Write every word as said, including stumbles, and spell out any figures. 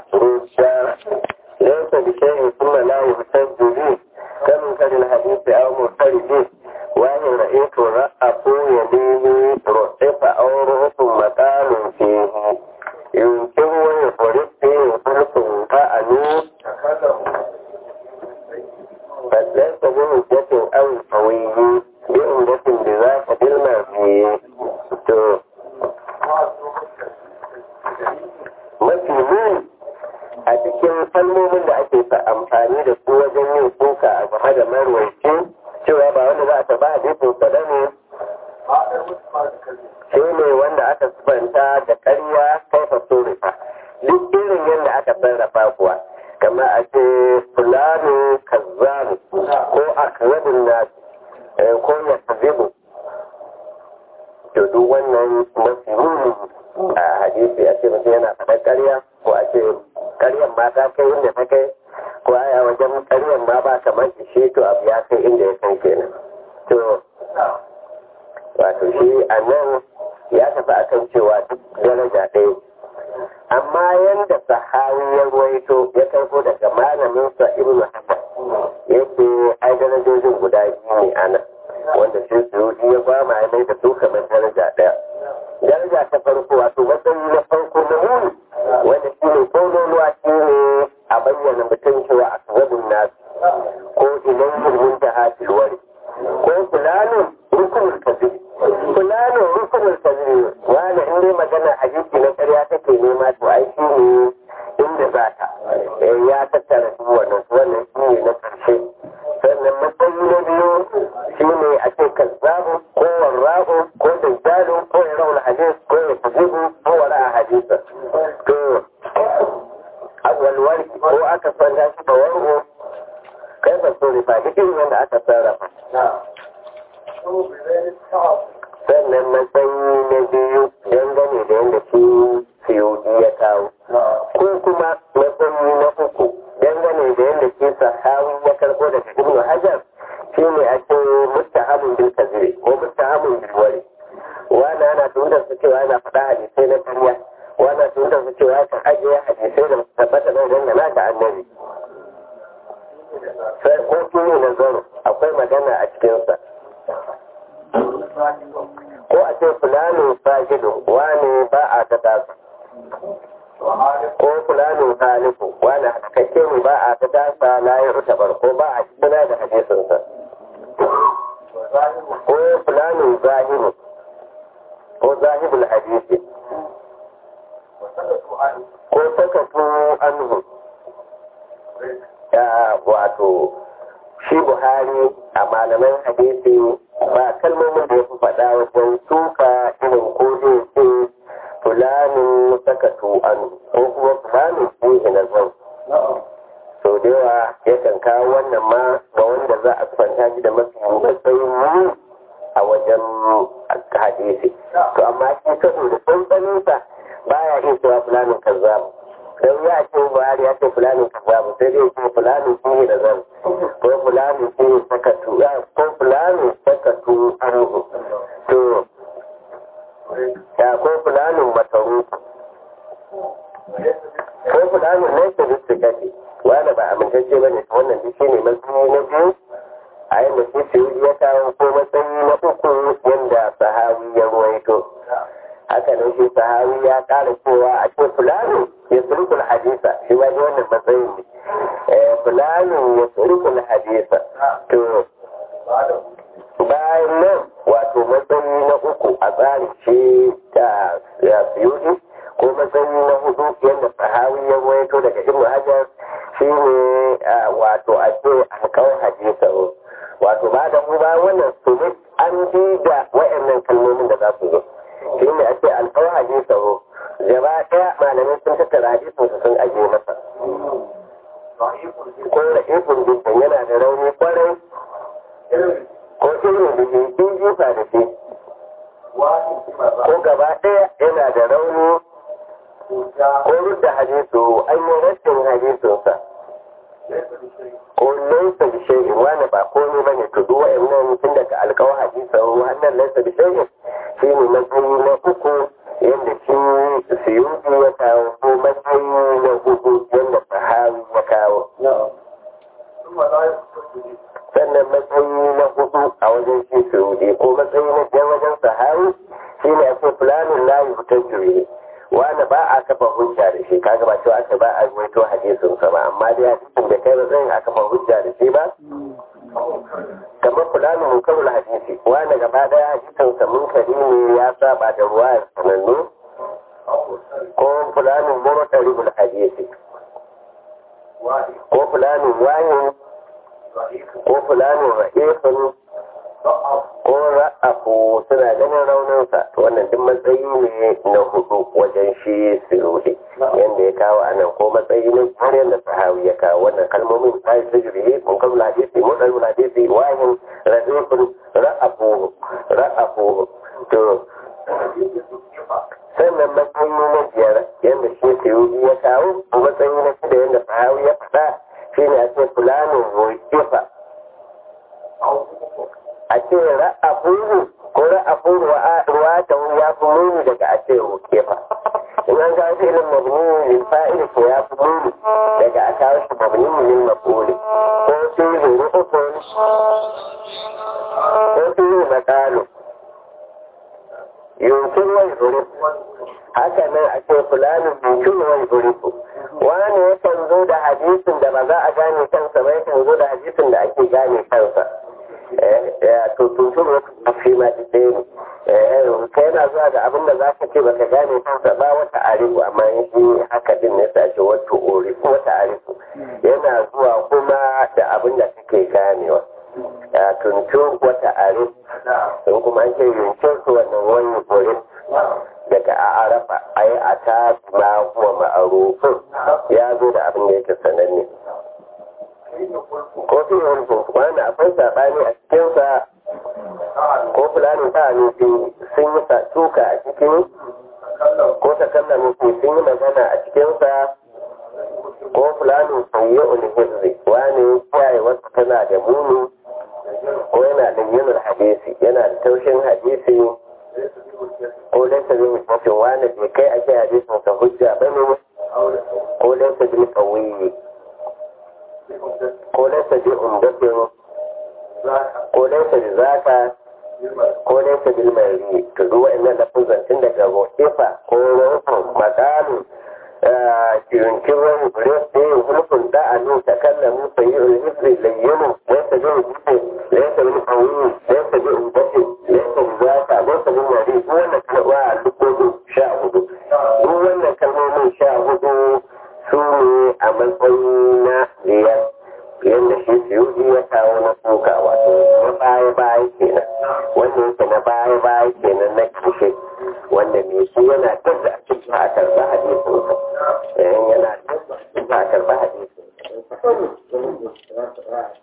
رشا ليس بشيء ثم لا يحتج به كمنكر الحديث أو مرتد وإن رأيت رأف يليه رؤف أو رؤف مكان فيه يمكن ويفرق فيه فرق فأنوس فليس بمجة أو قوي بأمدة بذاك بالمرفي mafi muni a cikin kalmomin da ake amfani da su wajen yin suka a game da marwaici cewa ba wanda za a taba hadisin sa ne shi ne wanda aka subanta da ƙarya kai fa surifa duk irin yadda aka sarrafa kuwa kama a ce fulani kazzabu ko akrabin nasu ko ya kazibu to duk wannan mafi muni a hadisi a ce mutum yana faɗar ƙarya ko a ce ƙaryan ma ta kai inda ta kai ko a wajen ƙaryan ma ba kamar shi to abu ya kai inda ya kai kenan to wato shi a nan ya tafi akan cewa duk daraja ɗaya amma yanda sahawi ya ruwaito ya karko daga malamin sa ibnu hasan yake ai darajojin guda biyu ne ana wanda shi su ya ba ma mai da su kamar daraja ɗaya daraja ta farko wato matsayi na farko na muni wanda shi ne kololuwa shi ne a bayyana mutum cewa a sababin nasu ko idan yin ta hafil wari ko fulanin rukunin kazi fulanin rukunin kazi wani in dai magana hadisi na ƙarya take nema to ai shi ne inda za ta ya tattara su wannan wannan shi ne na ƙarshe sannan matsayi na biyu shi ne a ce kazzabu ko warra'u ko dajjalu ko ya rauna hadis ko ya tajibu ko wara a hadisa to awwalwar ko aka sanda shi da wargo kai ba so ne ba duk wanda aka sarrafa sannan matsayi na biyu dangane da yadda shi siyudi ya kawo ko kuma matsayi na uku dangane da yadda shi sahawi ya karbo daga ibnu hajar shi ne a ce muttahamun bil kaziri ko muttahamun bil wari wani ana tunda su cewa yana faɗa hadisai na ƙarya wani tunda su cewa kan ajiye hadisai da tabbata na dangana da annabi sai ko kini na zaro akwai magana a cikinsa ko a ce fulani sajidu wani ba a ta tasa ko fulani halifu wani hakakke ne ba a ta tasa na yi rutabar ko ba a cikin da hadisinsa ko fulani zahiru ko zahibul hadisi ko sakatu anhu ya wato shi buhari a malaman hadisi ba kalmomin da ya fi faɗa wajen suka irin ko zai ce fulanin sakatu anhu ko kuma fulanin fiye na zan sau da yawa yakan kawo wannan ma ga wanda za a kwanta shi da mafi matsayin a wajen hadisi to amma shi saboda tsantsaninsa baya iya cewa fulanin kazzabu don ya ce buhari ya ce fulanin kazzabu sai dai ce fulanin fiye da zan ko fulanin fiye sakatu ko fulanin sakatu anhu to ya ko fulanin mataruku ko fulanin nesa da su gaji wanda ba amintacce ba ne wannan duk shi ne matsayi na biyu a yadda shi fiye ya kawo ko matsayi na uku yadda sahawi ya ruwaito haka nan shi sahawi ya ƙara cewa a ce fulani ya turkul hadisa shi ma ji wannan matsayin ne fulani ya turkul hadisa to bayan nan wato matsayi na uku a tsarin shi ta ya siyudi ko matsayi na hudu yadda sahawi ya ruwaito daga ibnu hajar shi ne wato a ce an kawo hadisa wato ba da mu ba wannan su ne an bi da wa'annan kalmomin da za su zo shi ne a ce alkawo hadisa ho gaba ɗaya malamai sun tattara hadisin su sun aje masa ko da ikon jintan yana da rauni kwarai ko irin da jinkin jifa da shi ko gaba ɗaya yana da rauni ko rudda hadisu an yi rashin hadisinsa ko laisa da shayin wani ba komai ba ne to duwa in nan tun daga alkawar hadisa wannan laisa da shayin shi ne matsayi na uku yadda shi siyuki ya kawo ko matsayi na hudu yadda sahawi ya kawo sannan matsayi na hudu a wajen shi surudi ko matsayi na biyar wajen sahawi shi ne a ce fulanin layi fitar jiri wani ba a kafa hujja da shi kaga ba cewa aka ba a ruwaito hadisin sa ba amma dai hadisin da kai matsayin a kafa hujja da shi ba kamar fulanin munkarul hadisi wani gaba daya hadisin sa munkari ne ya saba da ruwayar sanannu ko fulanin murtaribul hadisi ko fulanin wahin ko fulanin ra'ifin ko ra'afu suna ganin rauninsa to wannan duk matsayi ne na hudu wajen shi sirudi yadda ya kawo anan ko matsayi ne har yadda sahawi ya kawo wannan kalmomin sai su jiri kun kan hadisi mudal hadisi wahin ra'ifin ra'afu ra'afu to sannan matsayi na biyar yadda shi sirudi ya kawo ko matsayi na shida yadda sahawi ya faɗa shi ne a ce fulanin rukifa a ce ra'afuhu ko ra'afuhu ruwa ta ya fi muni daga a ce rukifa in an kawo shi ilin mabni lil fa'il ko ya fi muni daga a kawo shi mabni lil maf'ul ko shi ru'ufun ko shi maqalu yunkin wai urif haka nan a ce fulanin yunkin wai urifu wani yakan zo da hadisin da ba za a gane kansa ba yakan zo da hadisin da ake gane kansa to tuntun a fi ma ɗaya ne ka yana zuwa da abin da za ka ce baka gane kansa ba wata arifu amma shi haka din ne sa shi wata orifu wata arifu yana zuwa kuma da abin da kake ganewa tuntun wata arifu sun kuma an ce yankin su wannan wani orifu daga a arafa a yi a ta ma kuwa ma'arufin ya zo da abin da yake sananne ko fi yankin wani akwai saɓani a cikinsa ko fulani ta nufi sun yi tuka a cikin ko ta kalla nufi sun yi magana a cikinsa ko fulani sun yi ulhirri wani kiyaye wasu tana da muni ko yana da yanar hadisi yana da taushin hadisi ko laisa bi mutum wani bai kai ake hadisin sa hujja ba ne ko laisa bi qawiyi ko laisa bi umdatin ko laisa bi zaka ko laisa bil mari to duk wa'annan lafazan tun daga rokefa ko rufin makalu yunkin wani bure sai hulkun da'anu takallamu sayyul hisri layyinu laisa bi mutum laisa bi qawiyi laisa bi umdatin laisa bi zaka laisa bi mari ko wannan kalma lukodu sha hudu duk wannan kalmomin sha hudu su ne a matsayin na biyar yadda shi suyuɗi ya kawo na suka wato na baya-baya kenan wanda yake na baya-baya kenan na kashe wanda mai shi yana tun da a cikin a karɓa hadisinsa yana tun da a cikin a karɓa hadisinsa